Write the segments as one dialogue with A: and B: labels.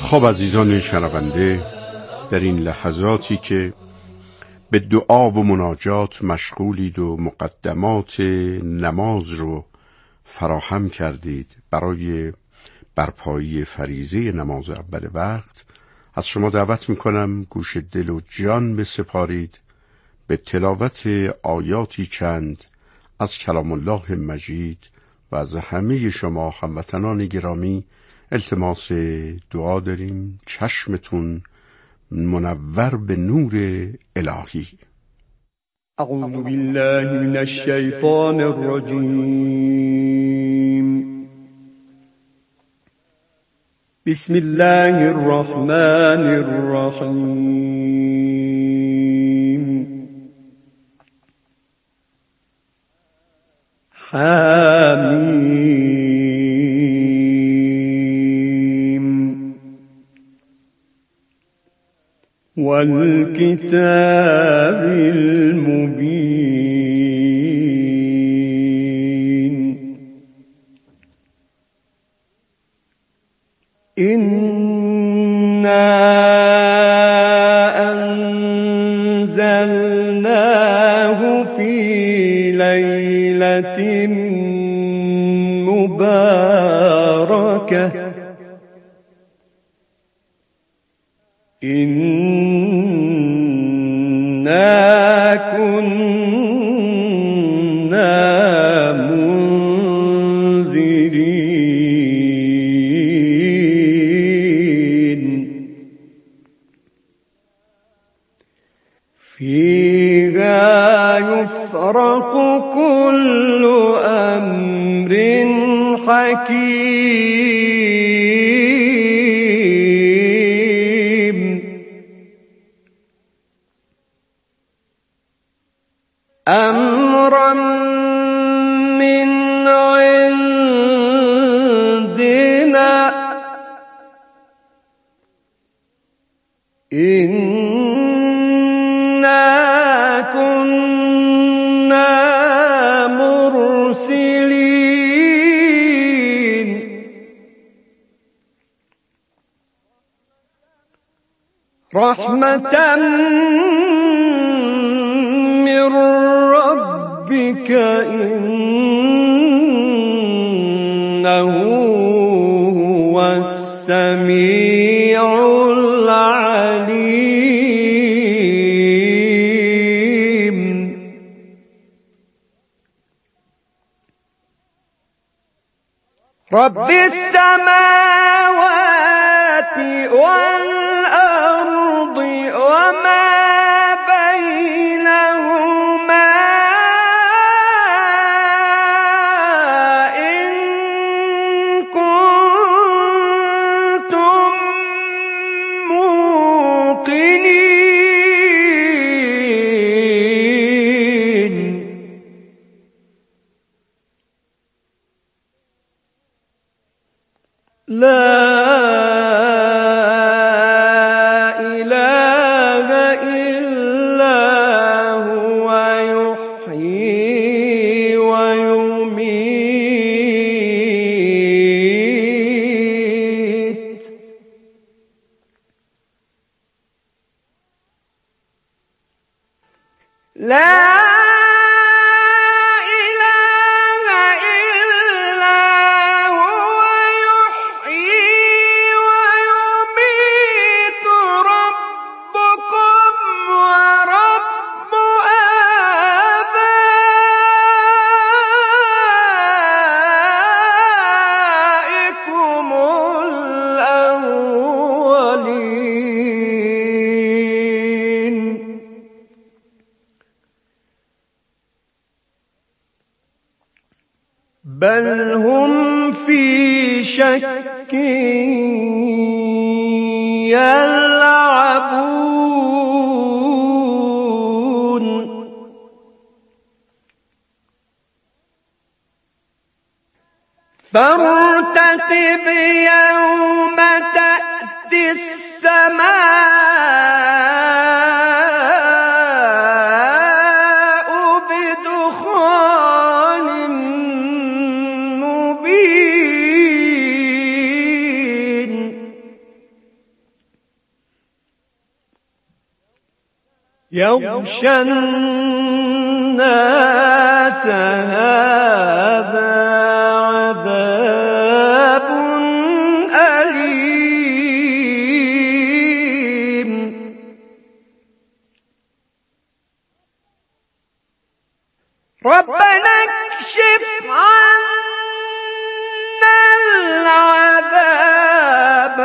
A: خب عزیزان شنونده، در این لحظاتی که به دعا و مناجات مشغولید و مقدمات نماز رو فراهم کردید برای برپایی فریضه نماز اول وقت، از شما دعوت میکنم گوش دل و جان بسپارید به تلاوت آیاتی چند از کلام الله مجید و از همه شما هموطنان گرامی التماس دعا داریم چشمتون منور به نور الهی.
B: اعوذ بالله من الشیطان الرجیم. بسم الله الرحمن الرحیم. حمیم والکتاب المبین. إنا أنزلناه في ليلة مباركة إنا كنا منذرين فيها يفرق كل أمر حكيم أمرا من عندنا إنا كنا مرسلين رحمة من ربك إنه هو السميع العليم. رب السماوات والأرض وما بينهما إن كنتم موقنين. لا إله إلا هو يحيي ويميت. لا بل هم في شك يلعبون. فارتقب يوم تأتي السماء بدخان مبين يغشى الناس هذا عذاب أليم ربنا اكشف عنا العذاب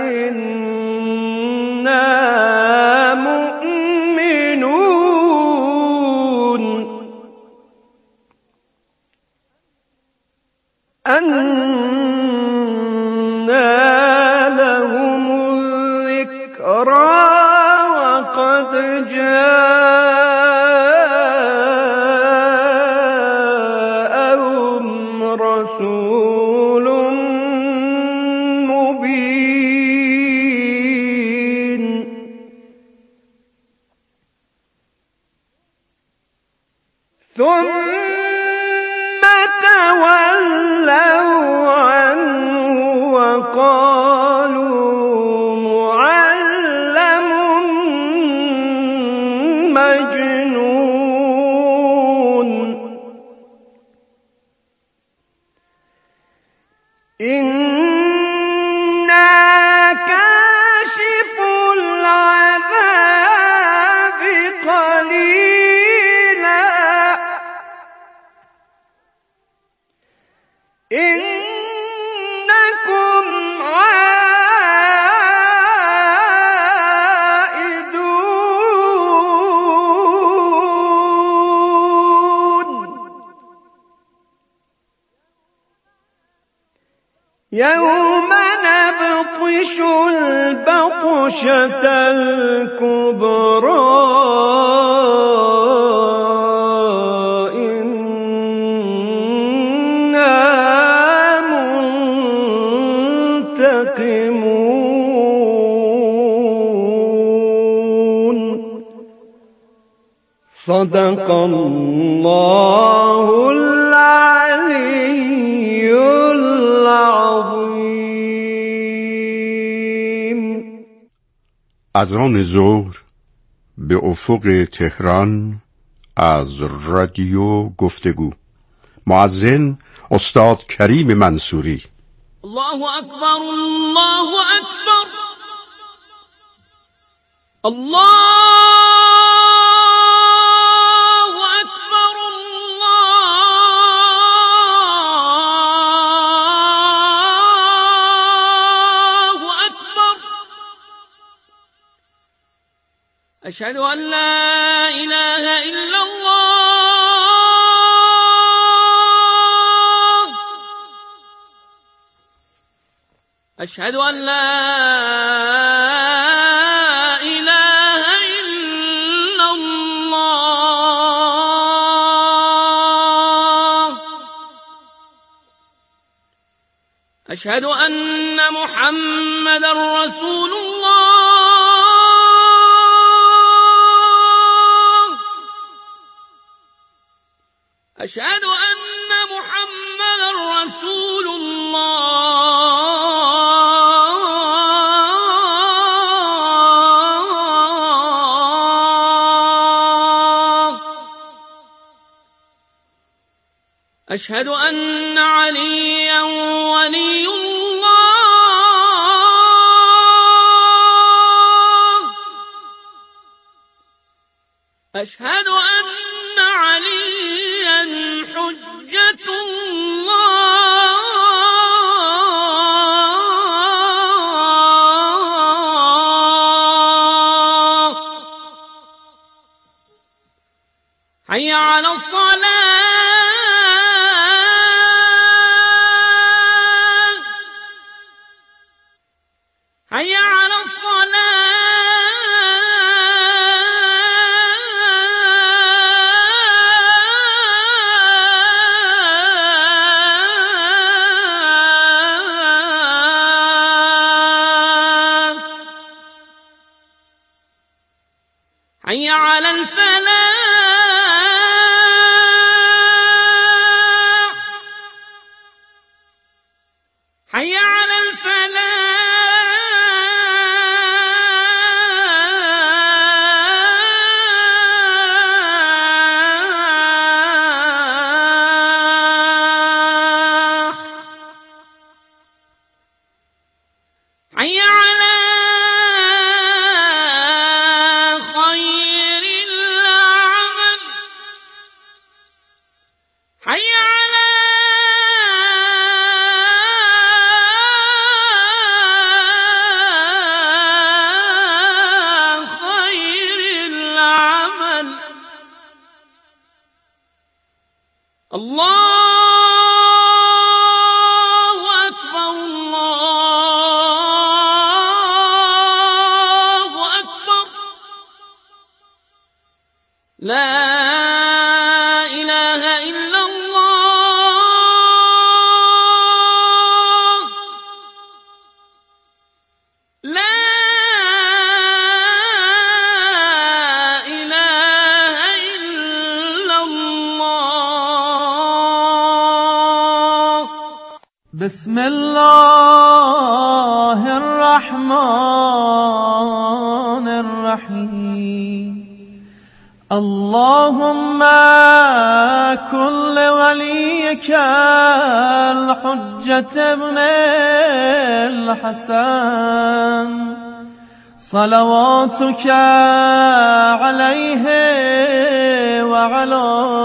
B: إنا مؤمنون أنى لهم الذكرى وقد جاءهم رسول مبين ثم تولوا عنه وقالوا معلم مجنون إنا كاشف العذاب قليلا إنكم عائدون يوم نبطش البطشة الكبرى إنا منتقمون صدق الله العلي العظيم.
A: اذان ظهر به افق تهران از رادیو گفتگو. مؤذن استاد کریم منصوری.
C: الله أكبر الله أكبر الله أكبر الله أكبر أشهد أن لا إله إلا الله أشهد أن لا إله إلا الله أشهد أن محمدا رسول الله أشهد أن محمدا رسول الله أشهد أن عليا ولي الله أشهد أن عليا حجة الله حي على الصلاة حي على الصلاة حي على الفلاح حي على الفلاح لا إله إلا الله لا إله إلا الله.
D: بسم الله الرحمن الرحيم. اللهم كن لوليك الحجة ابن الحسن صلواتك عليه وعلى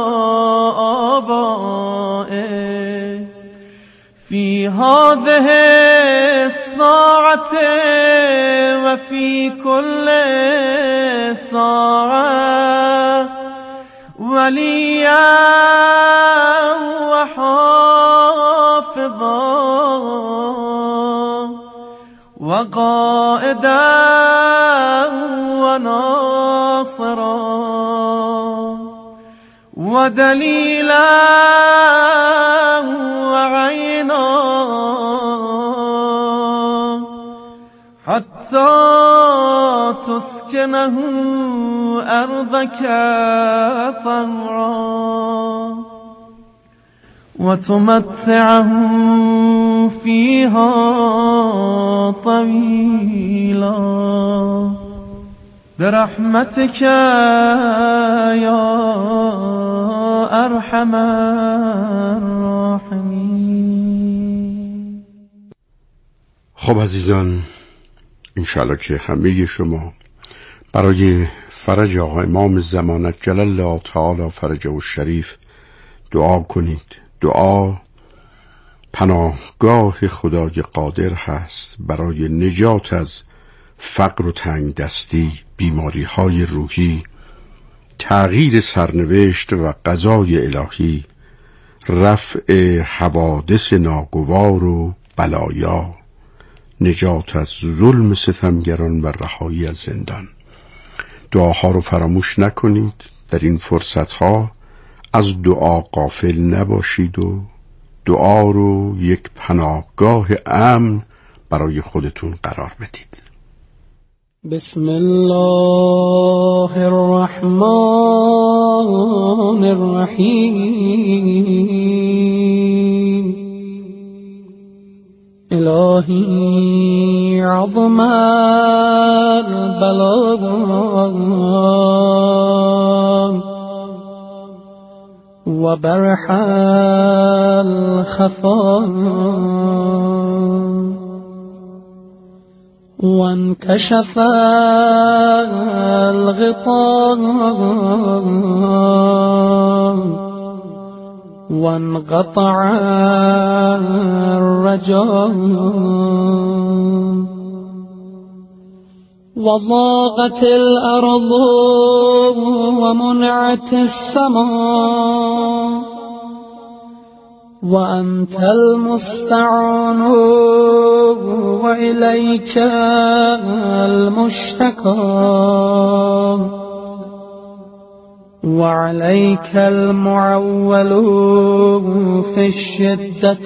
D: آبائه في هذه الساعة وفي كل ساعة وليا وحافظا وقائدا وناصرا ودليلا وعينا حتى تسكنه أرضك طوعا وتمتعه فيها طويلا برحمتك يا أرحم الراحمين.
A: خب عزیزان، انشاءالله که همه شما برای فرج آقا امام زمانت جلل الله تعالی فرجه و شریف دعا کنید. دعا پناهگاه خدای قادر هست برای نجات از فقر و تنگ دستی، بیماری های روحی، تغییر سرنوشت و قضای الهی، رفع حوادث ناگوار و بلایا، نجات از ظلم ستمگران و رهایی از زندان. دعاها رو فراموش نکنید. در این فرصتها از دعا غافل نباشید و دعا رو یک پناهگاه امن برای خودتون قرار بدید.
E: بسم الله الرحمن الرحیم. الهی عظم البلاء و برح الخفاء وانكشف الغطاء وانقطع الرجاء وضاقت الأرض ومنعت السماء وأنت المستعان وإليك المشتكى وعليك المعول في الشدة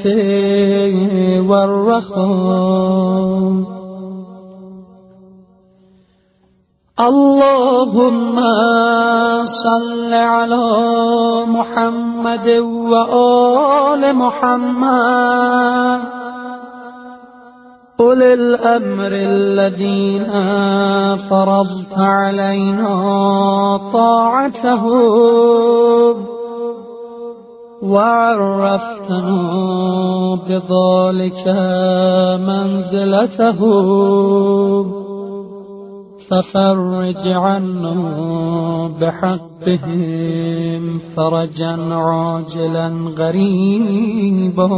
E: والرخاء. اللهم صل على محمد وآل محمد أولي الأمر الذين فرضت علينا طاعتهم وعرفتنا بذلك منزلتهم ففرج عنا بحقهم فرجا عاجلا غريبا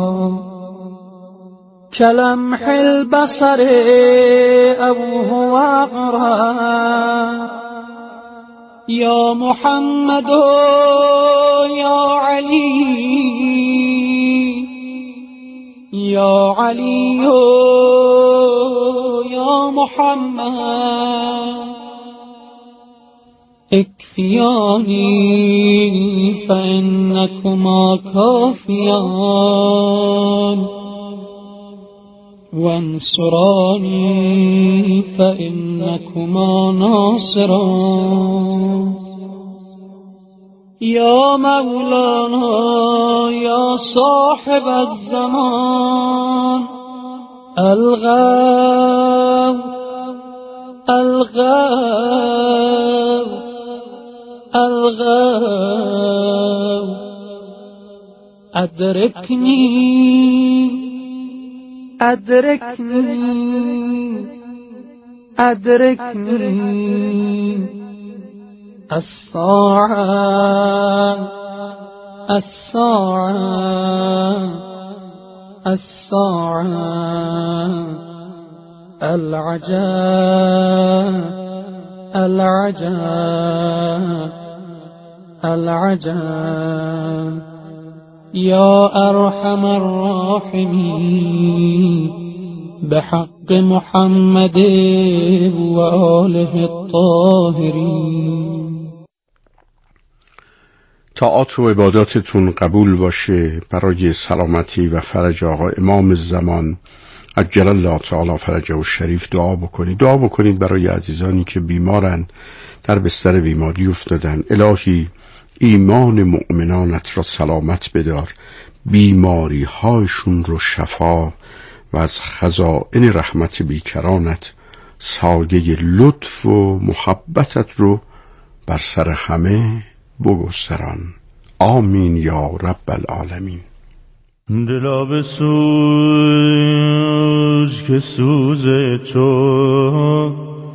E: كلمح البصر أو هو أقرب. يا محمد يا علي يا علي يا محمد اكفياني فإنكما كافيان وانصراني فإنكما ناصران يا مولانا يا صاحب الزمان الغو الغو الغو أدركني أدركني أدركني الساعة الساعة الساعة العجاب العجاب العجاب يا أرحم الراحمين بحق محمد وآله الطاهرين.
A: طاعات و عباداتتون قبول باشه برای سلامتی و فرج آقا امام الزمان عجل الله تعالی فرجه و شریف. دعا بکنید برای عزیزانی که بیمارن، در بستر بیماری افتادن. الهی ایمان مؤمنانت را سلامت بدار، بیماری هایشون رو شفا و از خزائن رحمت بیکرانت سایه لطف و محبتت رو بر سر همه بگستران. آمین یا رب العالمین.
F: دلا بسوز که سوز تو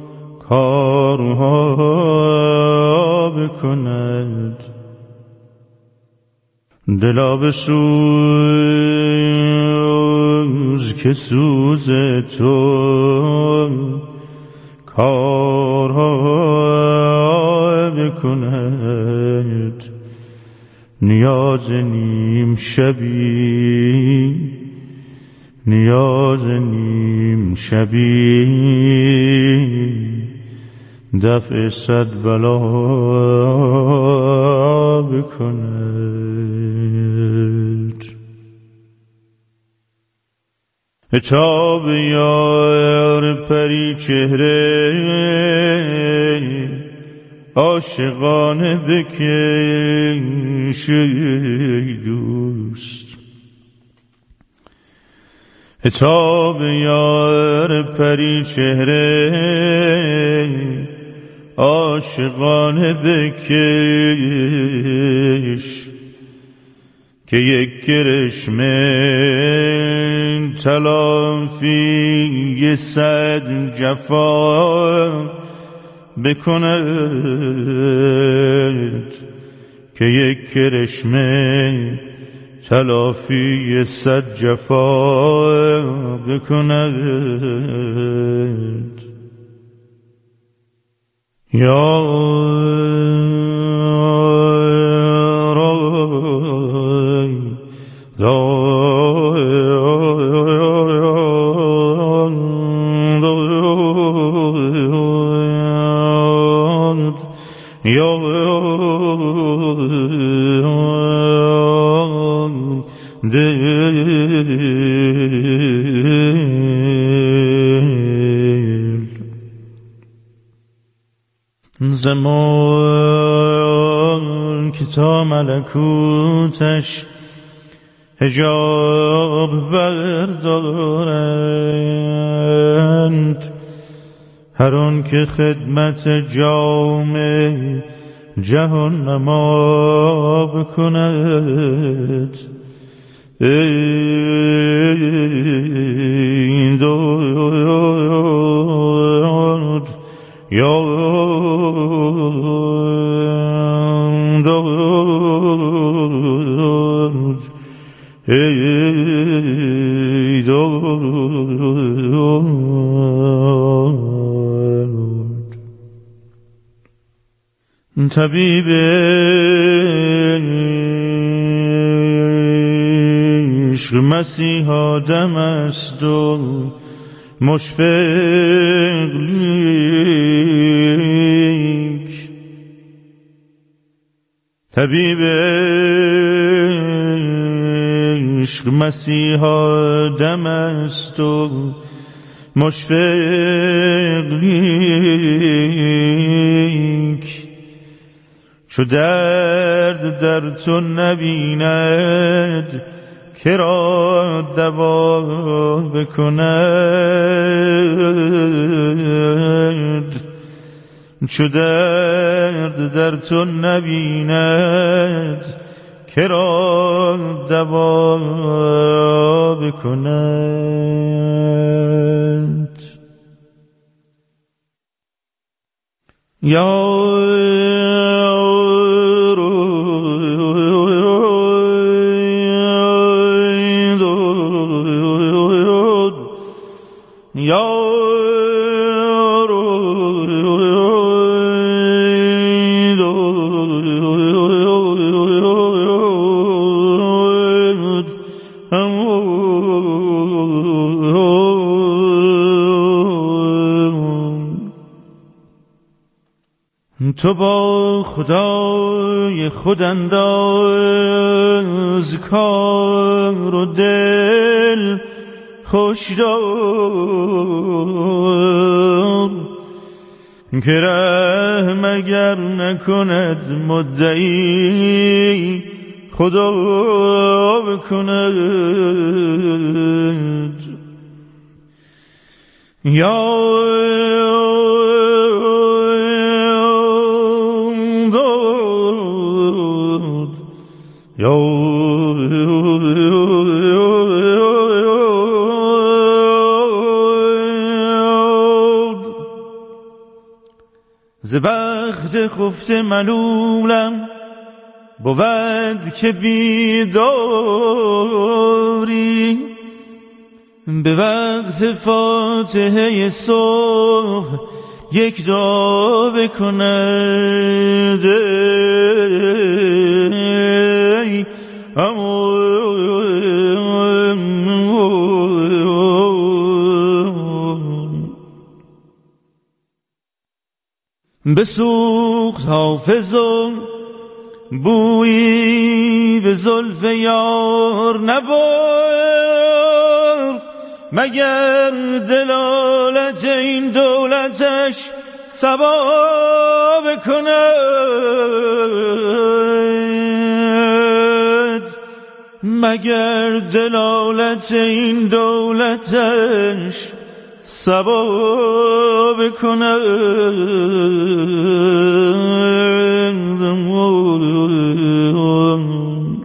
F: کارها بکند، دلا بسوز که سوز تو کارها بکند. نیاز نیم شبی نیاز نیم شبی دفع صد بلا بکند. عتاب یار پری چهره عاشقانه بکش ای دوست. عتاب یار پری چهره عاشقانه بکش که یک کرشمه تلافی صد جفا بکند، که یک کرشمه تلافی صد جفا بکند. یا زمان که تا ملکوتش حجاب بردارند، هر آن که خدمت جام جهان نما بکند. این داد یا داد ای داد. طبیب عشق مسیح آدم است و مشفق، لیک طبیب عشق مسیحا دم است و مشفق لیک چو درد در تو نبیند که را دوا بکند چو درد در تو نبیند که را دوا بکند یا تو با خدای خود انداز کار و دل خوش دار که رحم اگر نکند مدعی خدا بکند یا ز بخت خفته ملولم بود که بیداری به وقت فاتحه صبح یک دعا بکند بسوخت حافظ و بویی به زلف یار نبرد مگر دلالت این دولتش صبا بکند مگر دلالت این دولتش صبا بکند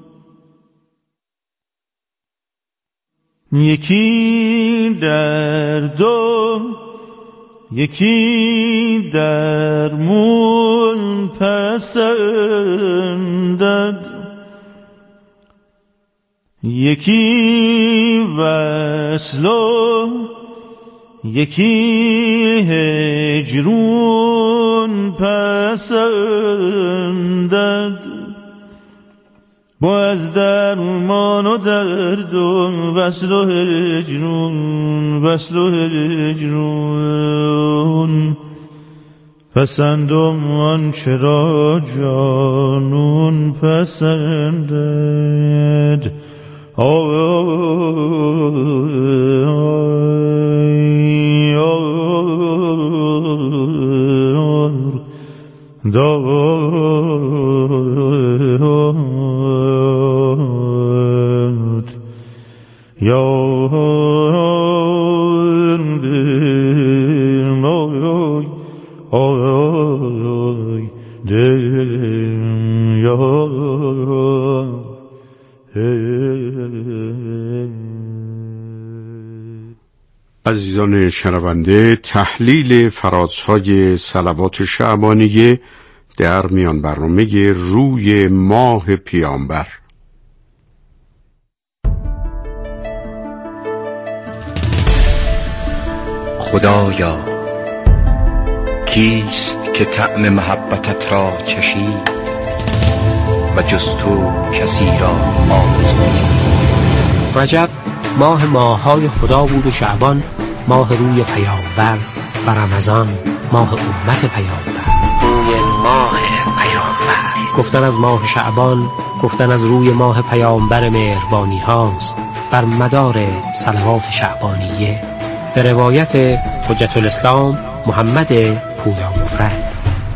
F: یکی درد و یکی درمون پسندد یکی وصل و یکی هجرون پسندد با از درمان و درد و وصل و هجرون پسندم آنچه را جانون پسندد
A: عزیزان شنونده، تحلیل فرازهای صلوات شعبانیه در میان برنامه روی ماه پیامبر.
G: خدایا کیست که طعم محبتت را چشید و جز تو کسی را آرزویی.
H: رجب ماه ماه‌های خدا بود و شعبان ماه روی پیامبر و رمضان ماه امت پیامبر.
G: روی ماه پیامبر.
H: گفتن از ماه شعبان گفتن از روی ماه پیامبر مهربانی هاست بر مدار صلوات شعبانیه. به روایت حجت الاسلام محمد پویا مفرد.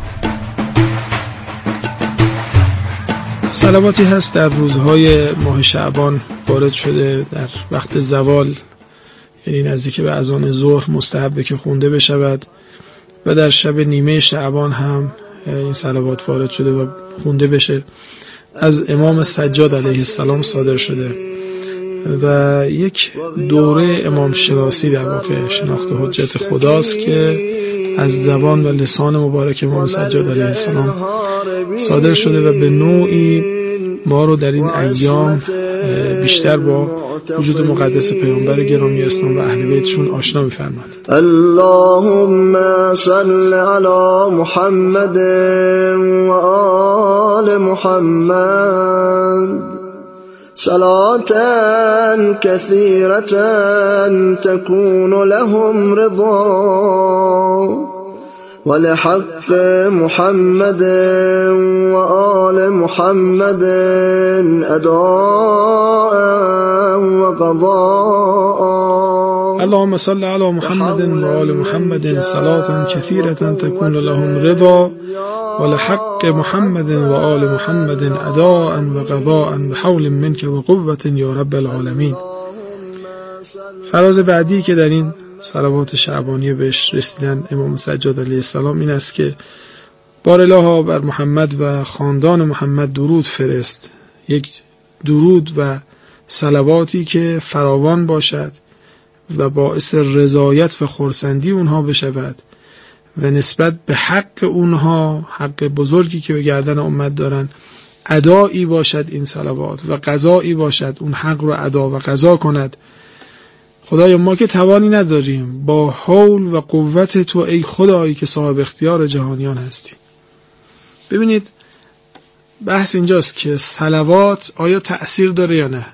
I: صلواتی هست در روزهای ماه شعبان وارد شده در وقت زوال، یعنی نزدیک به اذان ظهر مستحبه که خونده بشود و در شب نیمه شعبان هم این صلوات وارد شده و خونده بشه. از امام سجاد علیه السلام صادر شده و یک دوره امام شناسی در واقع شناخت حجت خداست که از زبان و لسان مبارک امام سجاد علیه السلام صادر شده و به نوعی ما رو در این ایام بیشتر با وجود مقدس پیامبر گرامی اسلام و اهل بیتشون آشنا می‌فرماد.
J: اللهم صل علی محمد و آل محمد صلاة كثيرة تكون لهم رضا ولحق محمد وآل محمد أداء وقضاء.
I: اللهم صل على محمد وآل محمد صلاة كثيرة تكون لهم رضا ولحق محمد وآل محمد أداء وقضاء بحول منك وقوة یا رب العالمین. فراز بعدی که در این صلوات شعبانیه بهش رسیدن امام سجاد علیه السلام این است که بار الها بر محمد و خاندان محمد درود فرست، یک درود و صلواتی که فراوان باشد و باعث رضایت و خرسندی اونها بشود و نسبت به حق اونها، حق بزرگی که به گردن امت دارن، ادایی باشد این صلوات و قضایی باشد اون حق رو ادا و قضا کند. خدایا ما که توانی نداریم، با حول و قوت تو ای خدایی که صاحب اختیار جهانیان هستی. ببینید بحث اینجاست که صلوات آیا تأثیر داره یا نه؟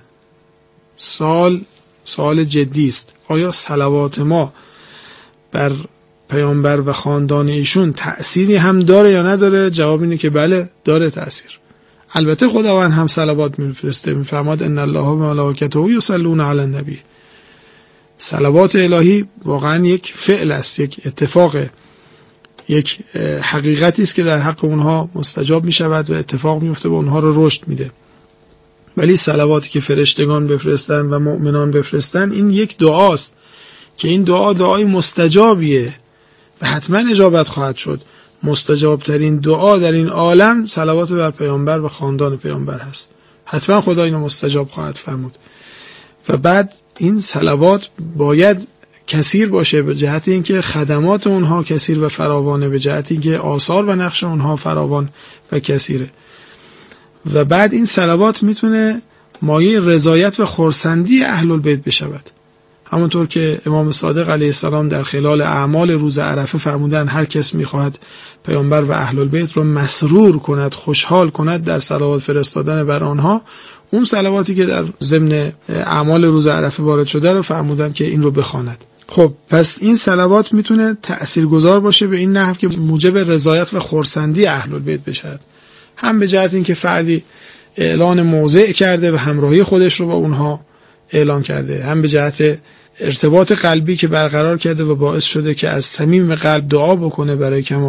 I: سوال جدی است. آیا صلوات ما بر پیامبر و خاندان ایشون تأثیری هم داره یا نداره؟ جواب اینه که بله، داره تأثیر. البته خداوند هم صلوات میفرسته، میفرماد ان الله و ملائکته یصلون علی النبی. صلوات الهی واقعا یک فعل است، یک اتفاق، یک حقیقتی است که در حق اونها مستجاب می شود و اتفاق می افته و اونها رو رشد میده. ولی صلواتی که فرشتگان بفرستن و مؤمنان بفرستن این یک دعاست که این دعای مستجابیه و حتما اجابت خواهد شد. مستجاب ترین دعا در این عالم صلوات بر پیامبر و خاندان پیامبر هست. حتما خدا اینو مستجاب خواهد فرمود. و بعد این صلوات باید کثیر باشه به جهت اینکه خدمات اونها کثیر و فراوانه، به جهت اینکه آثار و نقش اونها فراوان و کثیره. و بعد این صلوات میتونه مایه رضایت و خرسندی اهل البیت بشود. همونطور که امام صادق علیه السلام در خلال اعمال روز عرفه فرمودن هر کس میخواهد پیامبر و اهل البیت رو مسرور کند، خوشحال کند در صلوات فرستادن بر آنها، اون صلواتی که در ضمن اعمال روز عرفه وارد شده رو فرمودن که این رو بخواند. خب پس این صلوات میتونه تأثیرگذار باشه به این نحو که موجب رضایت و خرسندی اهل البیت بشه، هم به جهت اینکه فردی اعلان موضع کرده و همراهی خودش رو با اونها اعلان کرده، هم به جهت ارتباط قلبی که برقرار کرده و باعث شده که از صمیم قلب دعا بکنه برای کمال